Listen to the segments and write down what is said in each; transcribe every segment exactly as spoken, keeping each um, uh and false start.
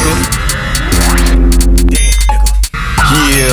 nigga. Damn, nigga. Yeah.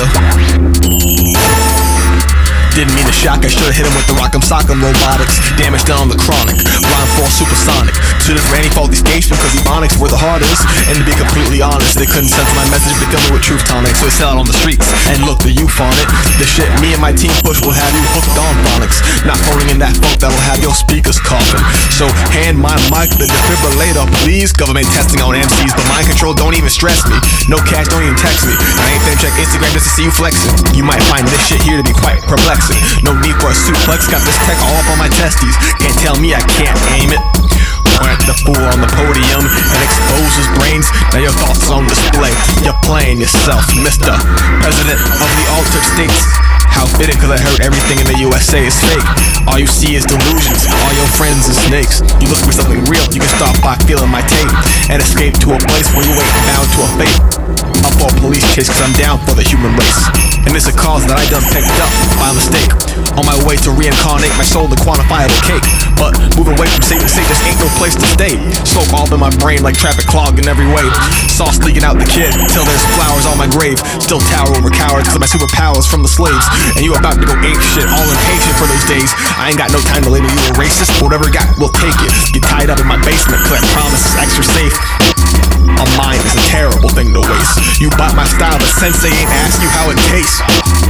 Didn't mean to shock, I should've hit him with the rock'em sock'em robotics. Damage done on the chronic, rhyme force supersonic. To this Randy fault these games because Ebonics were the hardest. And to be completely honest, they couldn't censor my message, they filled me with truth tonic. So they sell it on the streets, and look, the youth on it. The shit me and my team push will have you hooked on phonics. Not phoning in that funk that'll have your speakers coughing. So hand my mic the defibrillator, please. Government testing on M Cs, but mind control don't even stress me. No cash, don't even text me. I ain't finna check Instagram just to see you flexing. You might find this shit here to be quite perplexing. No need for a suplex, got this tech all up on my testes. Can't tell me I can't aim it. Plant the fool on the podium and expose his brains. Now your thoughts is on display. You're playing yourself, Mister President of the altered states. How fitting, cause I heard everything in the U S A is fake. All you see is delusions, all your friends are snakes. You look for something real, you can start by feeling my tape and escape to a place where you ain't bound to a fate. Up for a police chase cause I'm down for the human race. And it's a cause that I done picked up by mistake. On my way to reincarnate my soul in quantifiable cake. But moving away from Satan, say this ain't no place to stay. Smoke all in my brain like traffic clogged in every way. Sauce leaking out the kid till there's flowers on my grave. Still tower over cowards cause my superpowers from the slaves. And you about to go ape shit, all impatient for those days. I ain't got no time to label you a racist. Whatever you got, we'll take it. Get tied up in my basement, cause I promise it's extra safe. A mind is a terrible thing to waste. You bought my style, but sensei ain't asked you how it tastes.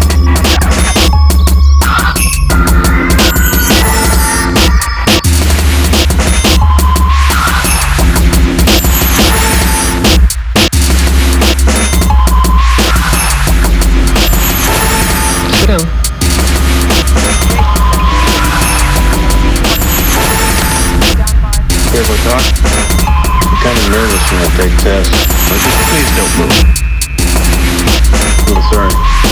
Sit down. Here, we'll talk. I'm kind of nervous when I take tests. Please don't move. I'm sorry.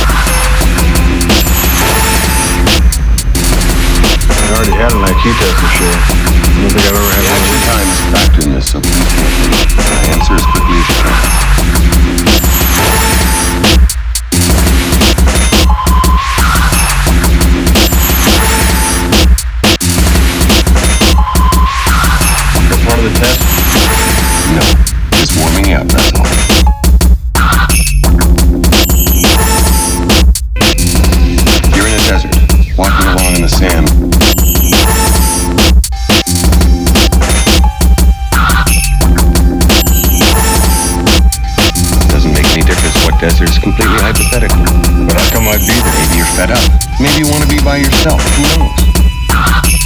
I already had an I Q test this year. I don't think I've ever had The one. action time is factored in this, so please can't uh, answer as quickly as you can. That's part of the test? No, just warming up, that's all. You're in a desert, walking along in the sand. Doesn't make any difference what desert, it's completely hypothetical. But how come I'd be there? Maybe you're fed up. Maybe you want to be by yourself. Who knows?